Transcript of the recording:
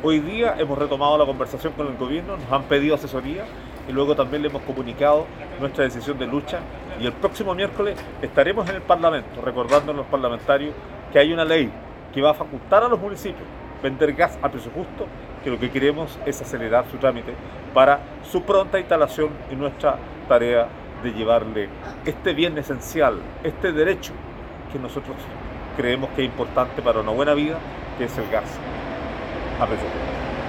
Hoy día hemos retomado la conversación con el gobierno, nos han pedido asesoría y luego también le hemos comunicado nuestra decisión de lucha y el próximo miércoles estaremos en el Parlamento recordando a los parlamentarios que hay una ley que va a facultar a los municipios vender gas a precio justo, que lo que queremos es acelerar su trámite para su pronta instalación y nuestra tarea de llevarle este bien esencial, este derecho que nosotros creemos que es importante para una buena vida, que es el gas a precio justo.